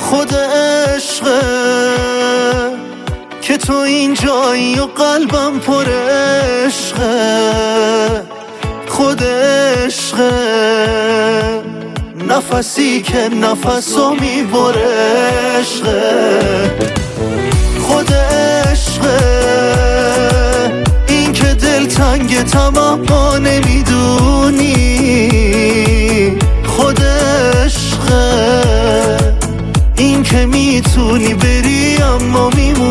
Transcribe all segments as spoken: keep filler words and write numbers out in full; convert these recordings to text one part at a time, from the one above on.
خود عشقه که تو اینجایی و قلبم پر عشقه، خود عشقه نفسی که نفسو میبره عشقه، خود عشقه این که دل تنگ تمام ما نمیدونی، خود عشقه این که میتونی بری اما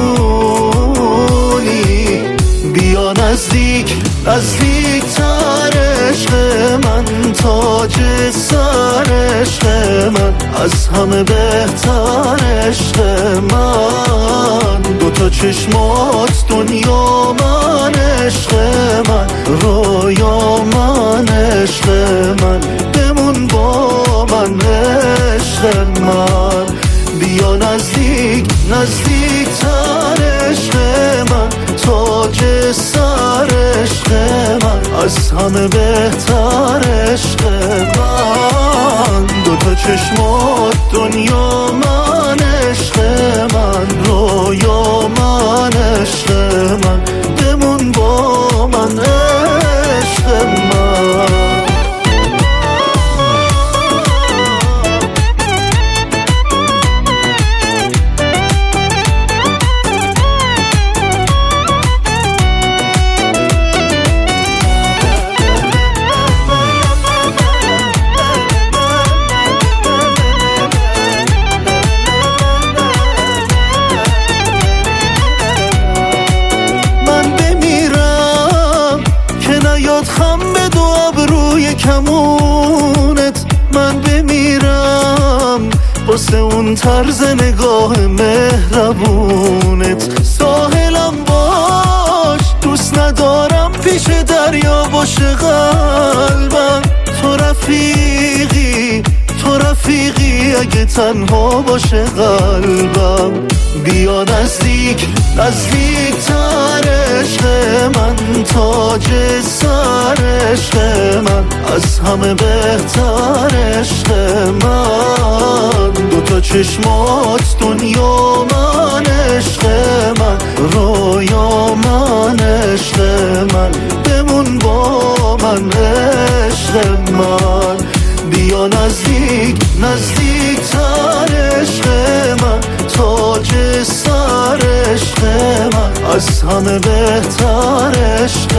میمونی. بیا نزدیک نزدیک تر عشق من، تاج سر عشق من، از همه بهتر عشق من. دوتا چشمات دنیا من، عشق من رویا من، عشق من بمون با من عشق من. بیا نزدیک نزدیک تر عشق من، تاج سر عشق من، از همه بهتر عشق من. دوتا چشمات دنیا من، عشق من رویا من، عشق من بمون با من عشق من. خم به دو ابروی کمونت، من بمیرم واسه اون طرز نگاه مهربونت. ساحلم باش دوست ندارم پیش دریا باشه قلبم، تو رفیقی تو رفیقی اگه تنها باشه قلبم. بیا نزدیک نزدیک تر عشق من، تاج سر عشق من، از همه بهتر عشق من. دوتا چشمات دنیا من، عشق من رویا من، عشق من بمون با من عشق من. بیا نزدیک نزدیک تر عشق من، تاج سر عشق من، از همه بهتر عشق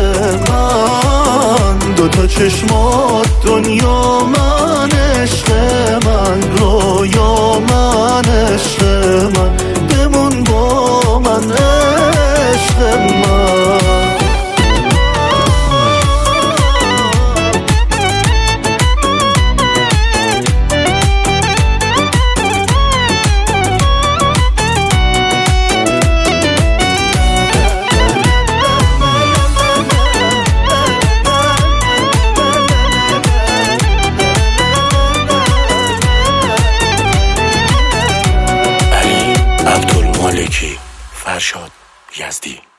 من. دوتا چشمات دنیا من، عشق من رویا من، عشق من بمون با من عشق من. فرشاد یزدی.